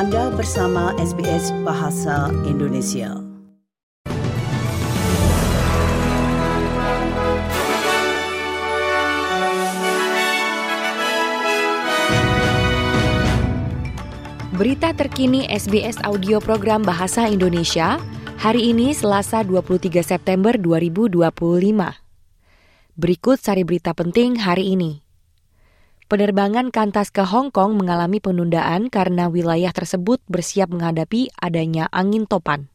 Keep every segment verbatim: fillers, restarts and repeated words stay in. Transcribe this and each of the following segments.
Anda bersama S B S Bahasa Indonesia. Berita terkini S B S Audio Program Bahasa Indonesia, hari ini Selasa dua puluh tiga September dua ribu dua puluh lima. Berikut sari berita penting hari ini. Penerbangan Qantas ke Hong Kong mengalami penundaan karena wilayah tersebut bersiap menghadapi adanya angin topan.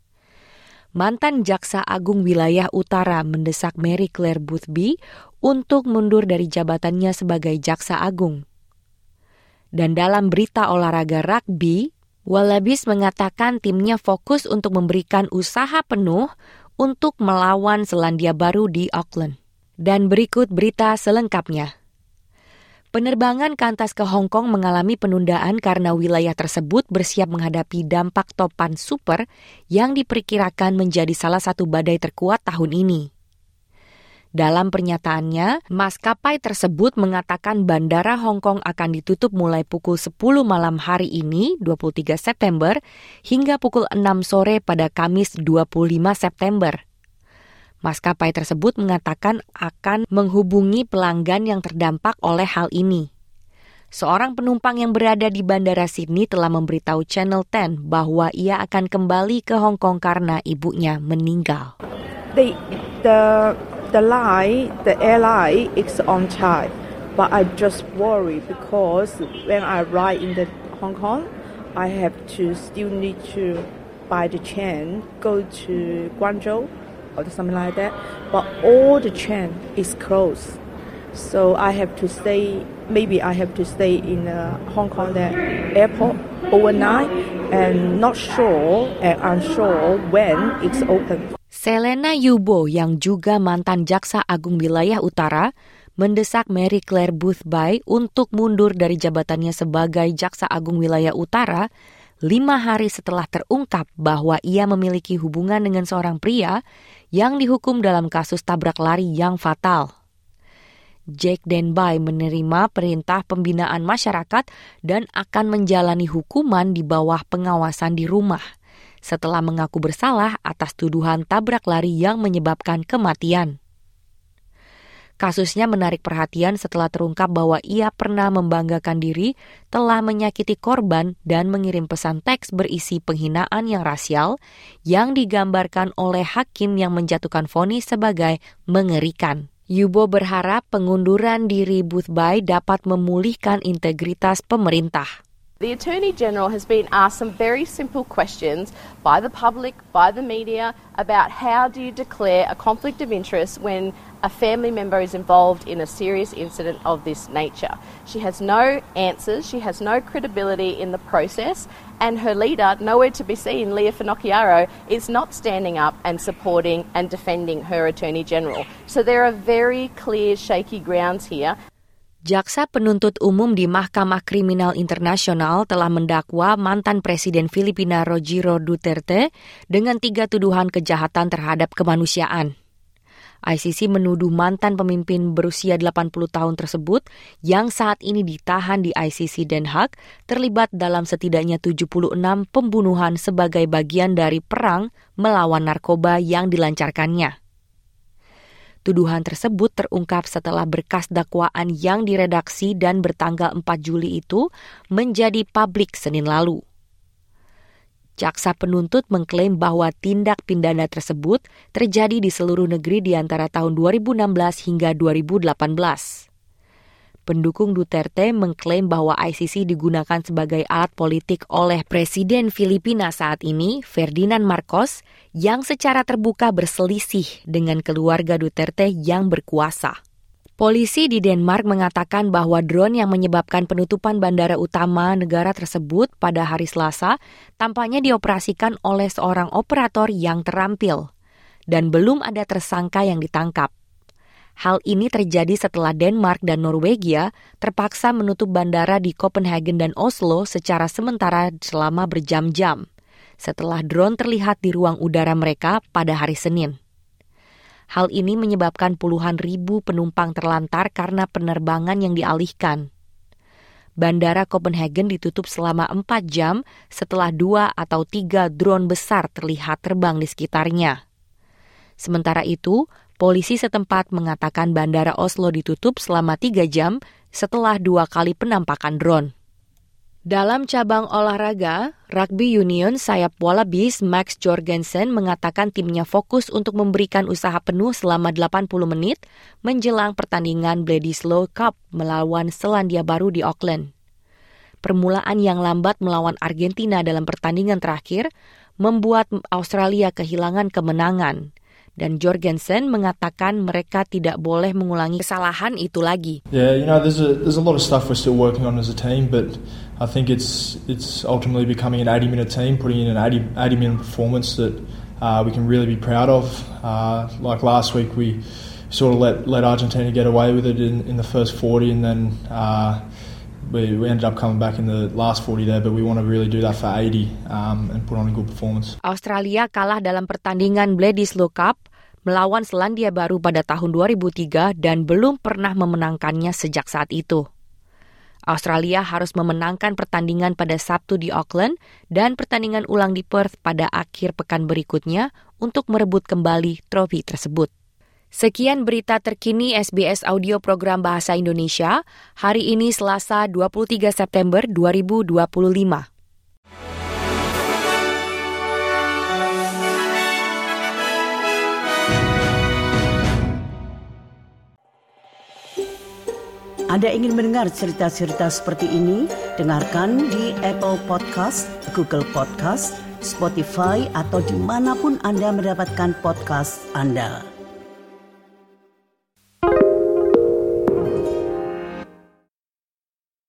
Mantan Jaksa Agung Wilayah Utara mendesak Mary Claire Boothby untuk mundur dari jabatannya sebagai Jaksa Agung. Dan dalam berita olahraga rugby, Wallabies mengatakan timnya fokus untuk memberikan usaha penuh untuk melawan Selandia Baru di Auckland. Dan berikut berita selengkapnya. Penerbangan Qantas ke Hong Kong mengalami penundaan karena wilayah tersebut bersiap menghadapi dampak topan super yang diperkirakan menjadi salah satu badai terkuat tahun ini. Dalam pernyataannya, maskapai tersebut mengatakan bandara Hong Kong akan ditutup mulai pukul sepuluh malam hari ini, dua puluh tiga September, hingga pukul enam sore pada Kamis dua puluh lima September. Maskapai tersebut mengatakan akan menghubungi pelanggan yang terdampak oleh hal ini. Seorang penumpang yang berada di Bandara Sydney telah memberitahu Channel sepuluh bahwa ia akan kembali ke Hong Kong karena ibunya meninggal. The, the... The line, the airline is on time, but I just worry because when I arrive in the Hong Kong, I have to still need to buy the train, go to Guangzhou or something like that. But all the train is closed, so I have to stay. Maybe I have to stay in uh, Hong Kong the airport overnight, and not sure and unsure when it's open. Selena Yubo yang juga mantan Jaksa Agung Wilayah Utara mendesak Mary Claire Boothby untuk mundur dari jabatannya sebagai Jaksa Agung Wilayah Utara lima hari setelah terungkap bahwa ia memiliki hubungan dengan seorang pria yang dihukum dalam kasus tabrak lari yang fatal. Jack Denby menerima perintah pembinaan masyarakat dan akan menjalani hukuman di bawah pengawasan di rumah setelah mengaku bersalah atas tuduhan tabrak lari yang menyebabkan kematian. Kasusnya menarik perhatian setelah terungkap bahwa ia pernah membanggakan diri telah menyakiti korban dan mengirim pesan teks berisi penghinaan yang rasial yang digambarkan oleh hakim yang menjatuhkan vonis sebagai mengerikan. Yubo berharap pengunduran diri Boothby dapat memulihkan integritas pemerintah. The Attorney General has been asked some very simple questions by the public, by the media, about how do you declare a conflict of interest when a family member is involved in a serious incident of this nature. She has no answers, she has no credibility in the process, and her leader, nowhere to be seen, Leah Finocchiaro, is not standing up and supporting and defending her Attorney General. So there are very clear shaky grounds here. Jaksa penuntut umum di Mahkamah Kriminal Internasional telah mendakwa mantan Presiden Filipina Rodrigo Duterte dengan tiga tuduhan kejahatan terhadap kemanusiaan. I C C menuduh mantan pemimpin berusia delapan puluh tahun tersebut yang saat ini ditahan di I C C Den Haag terlibat dalam setidaknya tujuh puluh enam pembunuhan sebagai bagian dari perang melawan narkoba yang dilancarkannya. Tuduhan tersebut terungkap setelah berkas dakwaan yang diredaksi dan bertanggal empat Juli itu menjadi publik Senin lalu. Jaksa penuntut mengklaim bahwa tindak pidana tersebut terjadi di seluruh negeri di antara tahun dua ribu enam belas hingga dua ribu delapan belas. Pendukung Duterte mengklaim bahwa I C C digunakan sebagai alat politik oleh Presiden Filipina saat ini, Ferdinand Marcos, yang secara terbuka berselisih dengan keluarga Duterte yang berkuasa. Polisi di Denmark mengatakan bahwa drone yang menyebabkan penutupan bandara utama negara tersebut pada hari Selasa tampaknya dioperasikan oleh seorang operator yang terampil, dan belum ada tersangka yang ditangkap. Hal ini terjadi setelah Denmark dan Norwegia terpaksa menutup bandara di Copenhagen dan Oslo secara sementara selama berjam-jam, setelah drone terlihat di ruang udara mereka pada hari Senin. Hal ini menyebabkan puluhan ribu penumpang terlantar karena penerbangan yang dialihkan. Bandara Copenhagen ditutup selama empat jam setelah dua atau tiga drone besar terlihat terbang di sekitarnya. Sementara itu, polisi setempat mengatakan Bandara Oslo ditutup selama tiga jam setelah dua kali penampakan drone. Dalam cabang olahraga, Rugby Union sayap Wallabies Max Jorgensen mengatakan timnya fokus untuk memberikan usaha penuh selama delapan puluh menit menjelang pertandingan Bledisloe Cup melawan Selandia Baru di Auckland. Permulaan yang lambat melawan Argentina dalam pertandingan terakhir membuat Australia kehilangan kemenangan. Dan Jorgensen mengatakan mereka tidak boleh mengulangi kesalahan itu lagi. Yeah, you know, there's a there's a lot of stuff we're still working on as a team, but I think it's it's ultimately becoming an eighty-minute team, putting in an eighty-minute performance that uh, we can really be proud of. Uh, like last week, we sort of let let Argentina get away with it in, in the first forty, and then uh, we we ended up coming back in the last forty there. But we want to really do that for eighty um, and put on a good performance. Australia kalah dalam pertandingan Bledisloe Cup melawan Selandia Baru pada tahun dua ribu tiga dan belum pernah memenangkannya sejak saat itu. Australia harus memenangkan pertandingan pada Sabtu di Auckland dan pertandingan ulang di Perth pada akhir pekan berikutnya untuk merebut kembali trofi tersebut. Sekian berita terkini S B S Audio Program Bahasa Indonesia, hari ini Selasa dua puluh tiga September dua ribu dua puluh lima. Anda ingin mendengar cerita-cerita seperti ini? Dengarkan di Apple Podcast, Google Podcast, Spotify, atau dimanapun Anda mendapatkan podcast Anda.